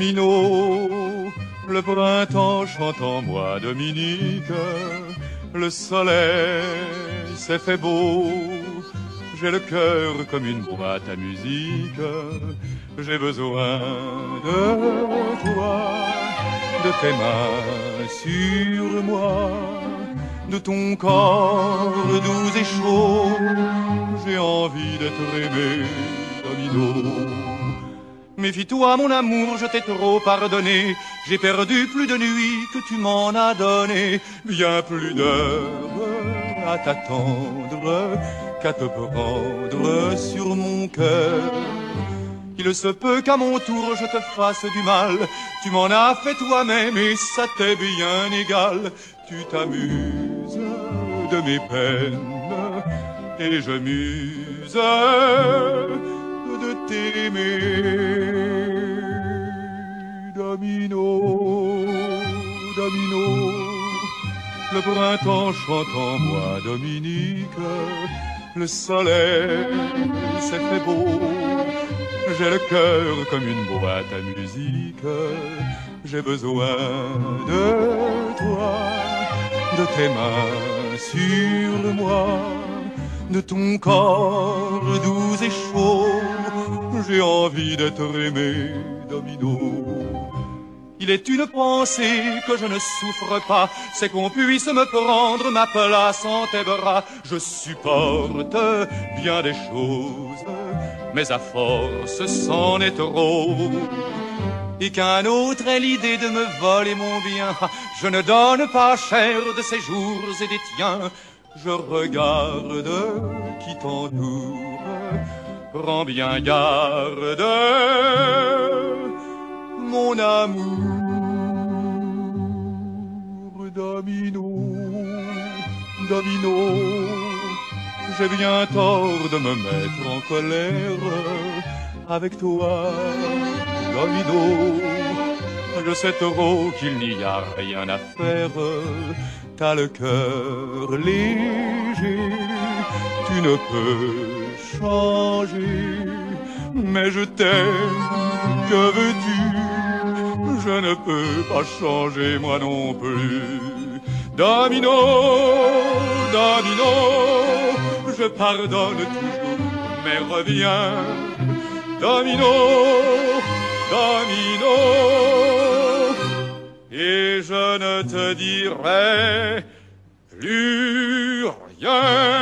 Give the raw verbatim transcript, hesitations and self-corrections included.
domino. Le printemps chante en moi, Dominique. Le soleil s'est fait beau. J'ai le cœur comme une boîte à musique. J'ai besoin de toi, de tes mains sur moi, de ton corps doux et chaud. J'ai envie d'être aimé, Domino. Méfie-toi mon amour, je t'ai trop pardonné. J'ai perdu plus de nuits que tu m'en as donné. Bien plus d'heures à t'attendre qu'à te prendre sur mon cœur. Il se peut qu'à mon tour je te fasse du mal. Tu m'en as fait toi-même et ça t'est bien égal. Tu t'amuses de mes peines et je muse de t'aimer. Domino, domino, le printemps chante en moi, Dominique. Le soleil s'est fait beau. J'ai le cœur comme une boîte à musique. J'ai besoin de toi, de tes mains sur moi, de ton corps doux et chaud. J'ai envie d'être aimé, Domino. Il est une pensée que je ne souffre pas, c'est qu'on puisse me prendre ma place en tes bras. Je supporte bien des choses, mais à force c'en est trop. Et qu'un autre ait l'idée de me voler mon bien, je ne donne pas cher de ces jours et des tiens. Je regarde qui t'entoure, prends bien garde, mon amour. Domino, domino, j'ai bien tort de me mettre en colère avec toi, Domino. Je sais trop qu'il n'y a rien à faire. T'as le cœur léger, tu ne peux changer. Mais je t'aime, que veux-tu? Je ne peux pas changer moi non plus. Domino, domino, je pardonne toujours, mais reviens. Domino, domino, et je ne te dirai plus rien.